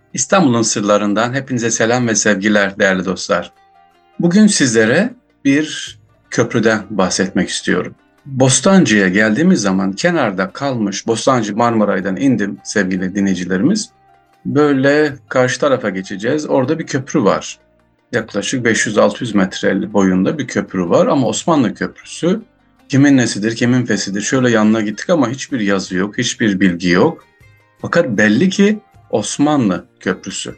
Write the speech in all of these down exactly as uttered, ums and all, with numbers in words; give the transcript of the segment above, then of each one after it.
İstanbul'un sırlarından hepinize selam ve sevgiler değerli dostlar. Bugün sizlere bir köprüden bahsetmek istiyorum. Bostancı'ya geldiğimiz zaman kenarda kalmış Bostancı Marmaray'dan indim sevgili dinleyicilerimiz. Böyle karşı tarafa geçeceğiz. Orada bir köprü var. Yaklaşık beş yüz altı yüz metre boyunda bir köprü var ama Osmanlı Köprüsü. Kimin nesidir, kimin fesidir? Şöyle yanına gittik ama hiçbir yazı yok, hiçbir bilgi yok. Fakat belli ki Osmanlı Köprüsü.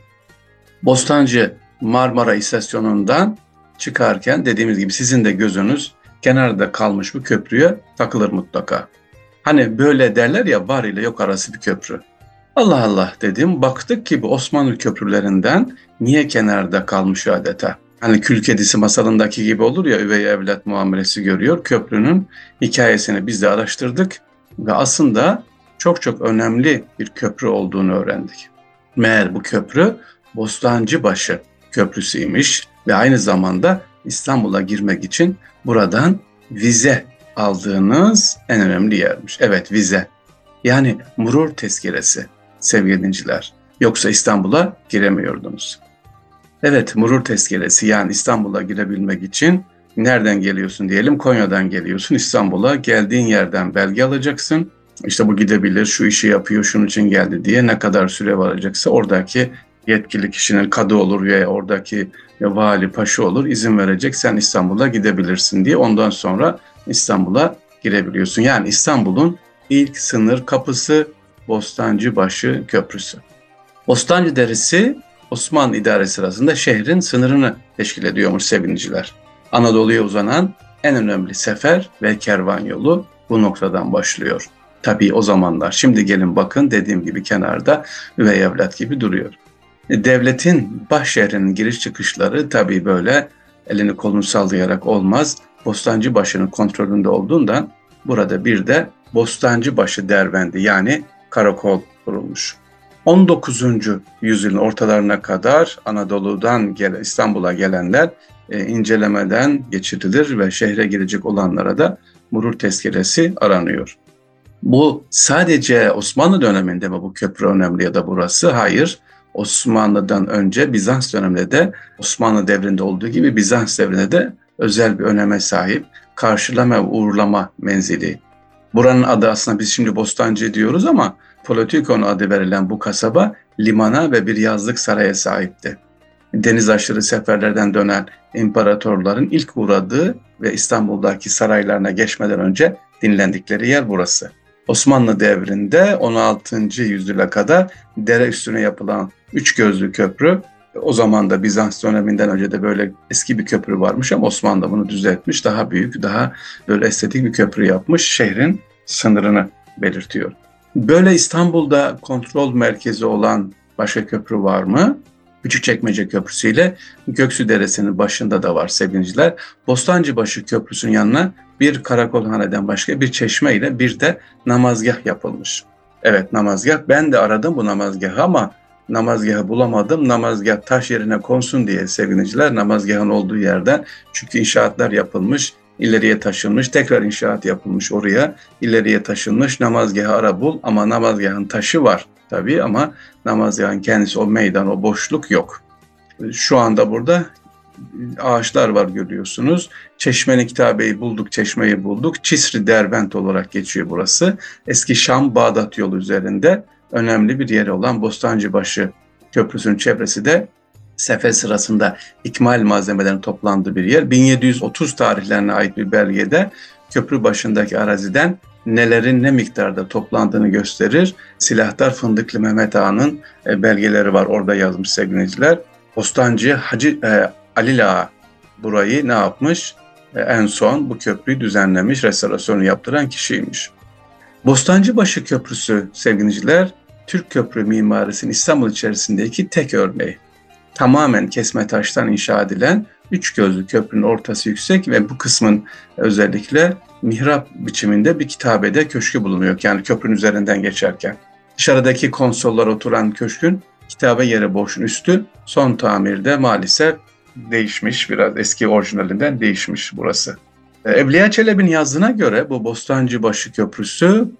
Bostancı Marmara İstasyonu'ndan çıkarken dediğimiz gibi sizin de gözünüz kenarda kalmış bu köprüye takılır mutlaka. Hani böyle derler ya, var ile yok arası bir köprü. Allah Allah dedim, baktık ki bu Osmanlı köprülerinden niye kenarda kalmış adeta. Hani Kül Kedisi masalındaki gibi olur ya, üvey evlat muamelesi görüyor. Köprünün hikayesini biz de araştırdık ve aslında çok çok önemli bir köprü olduğunu öğrendik. Meğer bu köprü Bostancıbaşı Köprüsü'ymiş ve aynı zamanda İstanbul'a girmek için buradan vize aldığınız en önemli yermiş. Evet, vize. Yani murur tezkeresi sevgili dinleyiciler. Yoksa İstanbul'a giremiyordunuz. Evet, murur tezkeresi, yani İstanbul'a girebilmek için nereden geliyorsun diyelim, Konya'dan geliyorsun İstanbul'a, geldiğin yerden belge alacaksın. İşte bu gidebilir, şu işi yapıyor, şunun için geldi diye ne kadar süre varacaksa oradaki yetkili kişinin, kadı olur veya oradaki vali paşa olur, izin verecek, sen İstanbul'a gidebilirsin diye. Ondan sonra İstanbul'a girebiliyorsun. Yani İstanbul'un ilk sınır kapısı Bostancıbaşı Köprüsü. Bostancı Deresi Osmanlı idaresi sırasında şehrin sınırını teşkil ediyormuş sevgiliciler. Anadolu'ya uzanan en önemli sefer ve kervan yolu bu noktadan başlıyor. Tabii o zamanlar, şimdi gelin bakın, dediğim gibi kenarda üvey evlat gibi duruyor. Devletin baş şehrinin giriş çıkışları tabii böyle elini kolunu sallayarak olmaz. Bostancıbaşı'nın kontrolünde olduğundan burada bir de Bostancıbaşı Derbendi, yani karakol kurulmuş. on dokuzuncu yüzyılın ortalarına kadar Anadolu'dan gelen, İstanbul'a gelenler e, incelemeden geçirilir ve şehre girecek olanlara da murur tezkeresi aranıyor. Bu sadece Osmanlı döneminde mi bu köprü önemli ya da burası? Hayır. Osmanlı'dan önce Bizans döneminde de, Osmanlı devrinde olduğu gibi Bizans devrinde de özel bir öneme sahip karşılama ve uğurlama menzili. Buranın adı aslında biz şimdi Bostancı diyoruz ama Politikon adı verilen bu kasaba limana ve bir yazlık saraya sahipti. Deniz aşırı seferlerden dönen imparatorların ilk uğradığı ve İstanbul'daki saraylarına geçmeden önce dinlendikleri yer burası. Osmanlı devrinde on altıncı yüzyıla kadar dere üstüne yapılan üç gözlü köprü, o zaman da Bizans döneminden önce de böyle eski bir köprü varmış ama Osmanlı bunu düzeltmiş, daha büyük, daha böyle estetik bir köprü yapmış, şehrin sınırını belirtiyor. Böyle İstanbul'da kontrol merkezi olan başka köprü var mı? Küçükçekmece Köprüsü ile Göksu Deresi'nin başında da var sevgiliciler. Bostancıbaşı Köprüsü'nün yanına bir karakolhaneden başka bir çeşme ile bir de namazgah yapılmış. Evet, namazgah. Ben de aradım bu namazgahı ama namazgahı bulamadım. Namazgah taş yerine konsun diye sevgiliciler, namazgahın olduğu yerden, çünkü inşaatlar yapılmış, ileriye taşınmış, tekrar inşaat yapılmış oraya, ileriye taşınmış, namazgahı ara bul, ama namazgahın taşı var tabii ama namazgahın kendisi, o meydan, o boşluk yok. Şu anda burada ağaçlar var, görüyorsunuz. Çeşmeni Kitabe'yi bulduk, çeşmeyi bulduk. Çisri Derbent olarak geçiyor burası. Eski Şam-Bağdat yolu üzerinde önemli bir yeri olan Bostancıbaşı Köprüsü'nün çevresi de sefer sırasında ikmal malzemelerin toplandığı bir yer. bin yedi yüz otuz tarihlerine ait bir belgede köprü başındaki araziden nelerin ne miktarda toplandığını gösterir. Silahtar Fındıklı Mehmet Ağa'nın belgeleri var, orada yazmış sevgiliciler. Bostancı Hacı e, Ali Ağa burayı ne yapmış? E, en son bu köprüyü düzenlemiş, restorasyonu yaptıran kişiymiş. Bostancıbaşı Köprüsü sevgiliciler, Türk köprü mimarisinin İstanbul içerisindeki tek örneği. Tamamen kesme taştan inşa edilen üç gözlü köprünün ortası yüksek ve bu kısmın özellikle mihrap biçiminde bir kitabede köşkü bulunuyor. Yani köprünün üzerinden geçerken. Dışarıdaki konsollar oturan köşkün kitabe yeri boşun üstü son tamirde maalesef değişmiş, biraz eski orijinalinden değişmiş burası. Evliya Çelebi'nin yazdığına göre bu Bostancıbaşı Köprüsü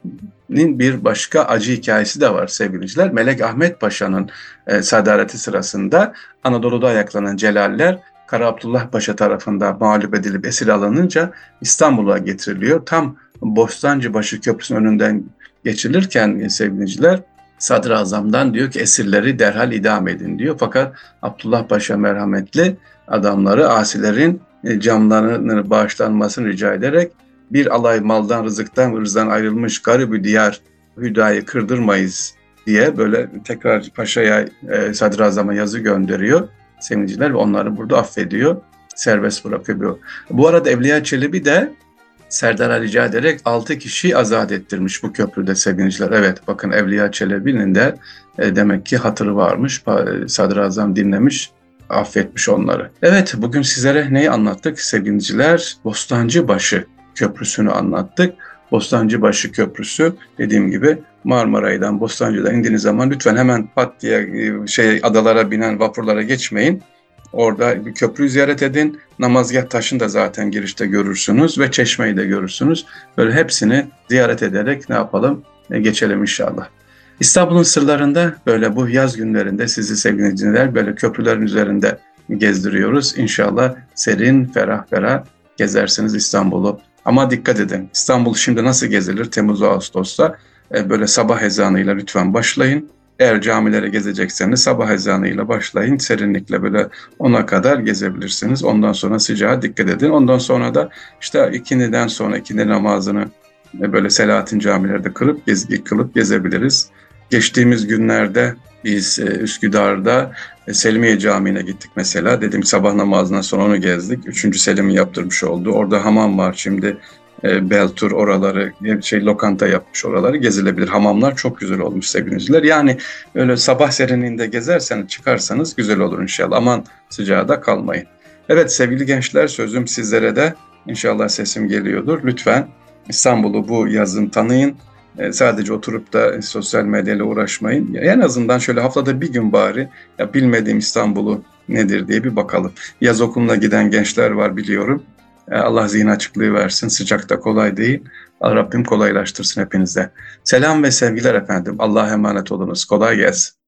bir başka acı hikayesi de var sevgiliciler. Melek Ahmet Paşa'nın e, sadareti sırasında Anadolu'da ayaklanan Celaller Kara Abdullah Paşa tarafından mağlup edilip esir alınınca İstanbul'a getiriliyor. Tam Bostancıbaşı Köprüsü'nün önünden geçilirken e, sevgiliciler Sadrazam'dan diyor ki esirleri derhal idam edin diyor. Fakat Abdullah Paşa merhametli adamları asilerin e, canlarının bağışlanmasını rica ederek bir alay maldan, rızıktan, ırzdan ayrılmış garip diyar hüdayı kırdırmayız diye böyle tekrar paşaya, e, sadrazama yazı gönderiyor sevgiliciler ve onları burada affediyor, serbest bırakıyor. Bu arada Evliya Çelebi de Serdar'a rica ederek altı kişi azat ettirmiş bu köprüde sevgiliciler. Evet, bakın Evliya Çelebi'nin de e, demek ki hatırı varmış. Sadrazam dinlemiş, affetmiş onları. Evet, bugün sizlere neyi anlattık sevgiliciler? Bostancıbaşı Köprüsü'nü anlattık. Bostancıbaşı Köprüsü dediğim gibi Marmaray'dan, Bostancı'dan indiğiniz zaman lütfen hemen pat diye şey adalara binen vapurlara geçmeyin. Orada bir köprüyü ziyaret edin. Namazgah taşını da zaten girişte görürsünüz ve çeşmeyi de görürsünüz. Böyle hepsini ziyaret ederek ne yapalım? E, geçelim inşallah. İstanbul'un sırlarında böyle bu yaz günlerinde sizi sevgili dinleyiciler böyle köprülerin üzerinde gezdiriyoruz. İnşallah serin, ferah ferah gezersiniz İstanbul'u. Ama dikkat edin, İstanbul şimdi nasıl gezilir Temmuz Ağustos'ta? E, böyle sabah ezanıyla lütfen başlayın. Eğer camilere gezecekseniz sabah ezanıyla başlayın. Serinlikle böyle ona kadar gezebilirsiniz. Ondan sonra sıcağa dikkat edin. Ondan sonra da işte ikindiden sonra ikindi namazını böyle Selahattin camilerde kılıp, gez, kılıp gezebiliriz. Geçtiğimiz günlerde biz Üsküdar'da Selimiye Camii'ne gittik mesela. Dedim sabah namazından sonra onu gezdik. Üçüncü Selim'in yaptırmış olduğu. Orada hamam var şimdi. Beltur oraları, şey lokanta yapmış oraları gezilebilir. Hamamlar çok güzel olmuş sevgiliciler. Yani öyle sabah serinliğinde gezerseniz çıkarsanız güzel olur inşallah. Aman sıcağa da kalmayın. Evet sevgili gençler sözüm sizlere de inşallah sesim geliyordur. Lütfen İstanbul'u bu yazın tanıyın. Sadece oturup da sosyal medyayla uğraşmayın. En azından şöyle haftada bir gün bari ya bilmediğim İstanbul'u nedir diye bir bakalım. Yaz okuluna giden gençler var biliyorum. Allah zihin açıklığı versin. Sıcakta kolay değil. Allah Rabbim kolaylaştırsın hepinize. Selam ve sevgiler efendim. Allah'a emanet olunuz. Kolay gelsin.